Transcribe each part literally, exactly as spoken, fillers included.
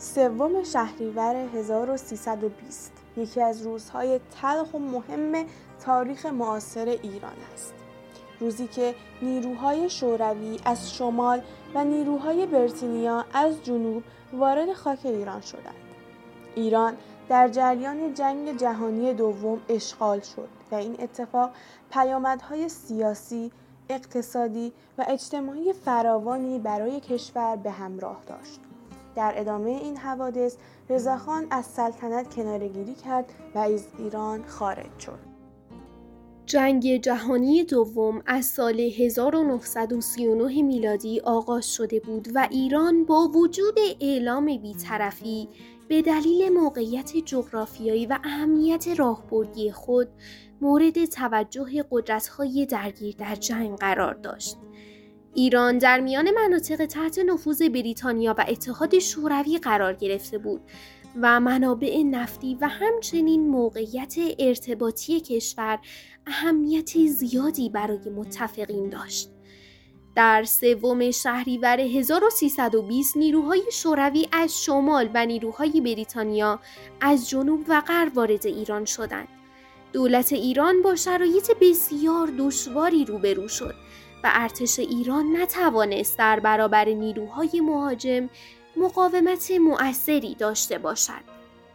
سوم شهریور هزار و سیصد و بیست یکی از روزهای تلخ و مهم تاریخ معاصر ایران است. روزی که نیروهای شوروی از شمال و نیروهای بریتانیا از جنوب وارد خاک ایران شدند. ایران در جریان جنگ جهانی دوم اشغال شد و این اتفاق پیامدهای سیاسی، اقتصادی و اجتماعی فراوانی برای کشور به همراه داشت. در ادامه این حوادث رضاخان از سلطنت کناره‌گیری کرد و از ایران خارج شد. جنگ جهانی دوم از سال هزار و نهصد و سی و نه میلادی آغاز شده بود و ایران با وجود اعلام بی‌طرفی به دلیل موقعیت جغرافیایی و اهمیت راهبردی خود مورد توجه قدرت‌های درگیر در جنگ قرار داشت. ایران در میان مناطق تحت نفوذ بریتانیا و اتحاد شوروی قرار گرفته بود و منابع نفتی و همچنین موقعیت ارتباطی کشور اهمیت زیادی برای متفقین داشت. در سوم شهریور هزار و سیصد و بیست نیروهای شوروی از شمال و نیروهای بریتانیا از جنوب و غرب وارد ایران شدند. دولت ایران با شرایط بسیار دشواری روبرو شد و ارتش ایران نتوانست در برابر نیروهای مهاجم مقاومت مؤثری داشته باشد.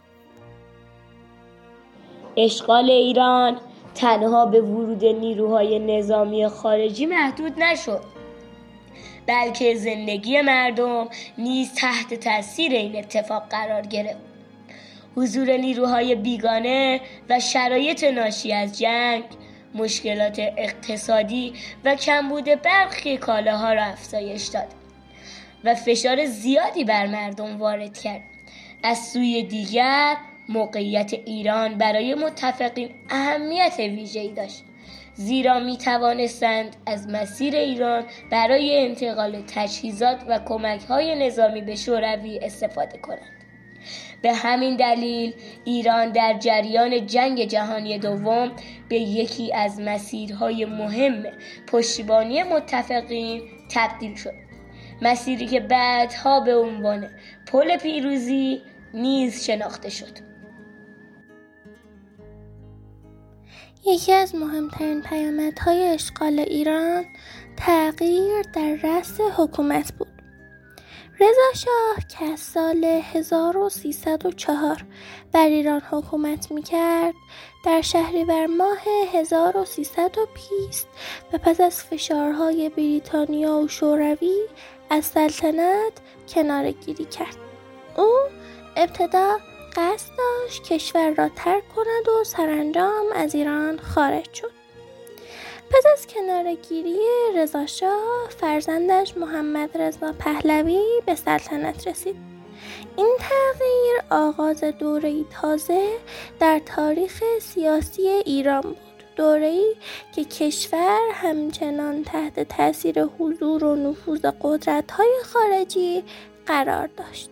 اشغال ایران تنها به ورود نیروهای نظامی خارجی محدود نشد، بلکه زندگی مردم نیز تحت تاثیر این اتفاق قرار گرفت. حضور نیروهای بیگانه و شرایط ناشی از جنگ مشکلات اقتصادی و کمبود برخی کالاها را افزایش داد و فشار زیادی بر مردم وارد کرد. از سوی دیگر موقعیت ایران برای متفقین اهمیت ویژه‌ای داشت، زیرا می توانستند از مسیر ایران برای انتقال تجهیزات و کمک‌های نظامی به شوروی استفاده کنند. به همین دلیل ایران در جریان جنگ جهانی دوم به یکی از مسیرهای مهم پشتیبانی متفقین تبدیل شد، مسیری که بعدها به عنوان پل پیروزی نیز شناخته شد. یکی از مهمترین پیامدهای اشغال ایران تغییر در رأس حکومت بود. رضا شاه که از سال هزار و سیصد و چهار بر ایران حکومت می‌کرد، در شهریور ماه هزار و سیصد و بیست و پس از فشارهای بریتانیا و شوروی از سلطنت کناره‌گیری کرد. او ابتدا قصد داشت کشور را ترک کند و سرانجام از ایران خارج شد. پس از کناره‌گیری رضا شاه، فرزندش محمد رضا پهلوی به سلطنت رسید. این تغییر آغاز دوره‌ای تازه در تاریخ سیاسی ایران بود، دوره‌ای که کشور همچنان تحت تاثیر حضور و نفوذ قدرت‌های خارجی قرار داشت.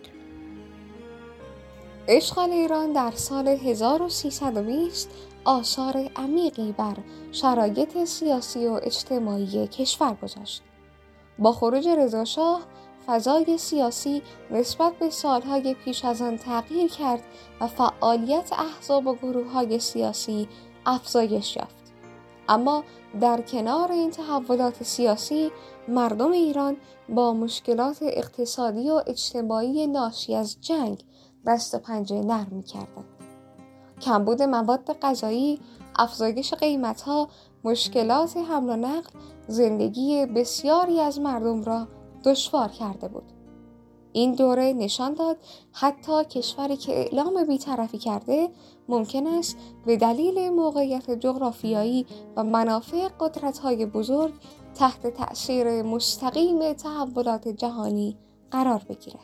اشغال ایران در سال هزار و سیصد و بیست آثار عمیقی بر شرایط سیاسی و اجتماعی کشور گذاشت. با خروج رضا شاه، فضای سیاسی نسبت به سالهای پیش از آن تغییر کرد و فعالیت احزاب و گروه‌های سیاسی افزایش یافت. اما در کنار این تحولات سیاسی، مردم ایران با مشکلات اقتصادی و اجتماعی ناشی از جنگ دست و پنجه نرم می‌کردند. کمبود مواد غذایی، افزایش قیمت‌ها، مشکلات حمل و نقل زندگی بسیاری از مردم را دشوار کرده بود. این دوره نشان داد حتی کشوری که اعلام بی‌طرفی کرده ممکن است به دلیل موقعیت جغرافیایی و منافع قدرت‌های بزرگ تحت تأثیر مستقیم تحولات جهانی قرار بگیرد.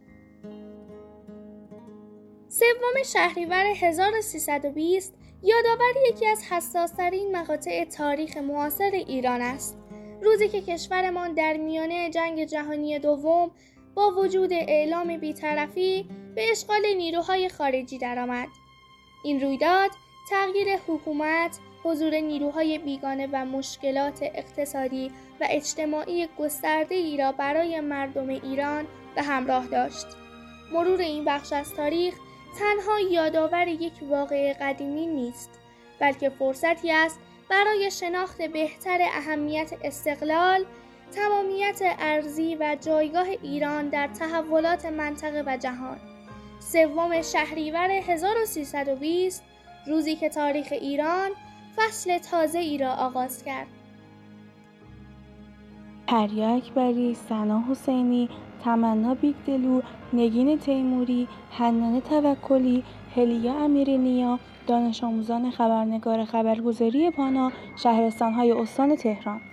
سوم شهریور هزار و سیصد و بیست یادآور یکی از حساس‌ترین مقاطع تاریخ معاصر ایران است. روزی که کشورمان در میانه جنگ جهانی دوم با وجود اعلام بی‌طرفی به اشغال نیروهای خارجی درآمد. این رویداد تغییر حکومت، حضور نیروهای بیگانه و مشکلات اقتصادی و اجتماعی گسترده‌ای را برای مردم ایران به همراه داشت. مرور این بخش از تاریخ تنها یادآور یک واقعه قدیمی نیست، بلکه فرصتی است برای شناخت بهتر اهمیت استقلال، تمامیت ارضی و جایگاه ایران در تحولات منطقه و جهان. سوم شهریور هزار و سیصد و بیست، روزی که تاریخ ایران فصل تازه‌ای را آغاز کرد. پریا اکبری، ثنا حسینی، تمنا بیگدلو، نگین تیموری، حنان توکلی، هلیا امیرنیا، دانش آموزان خبرنگار خبرگزاری پانا، شهرستان‌های استان تهران.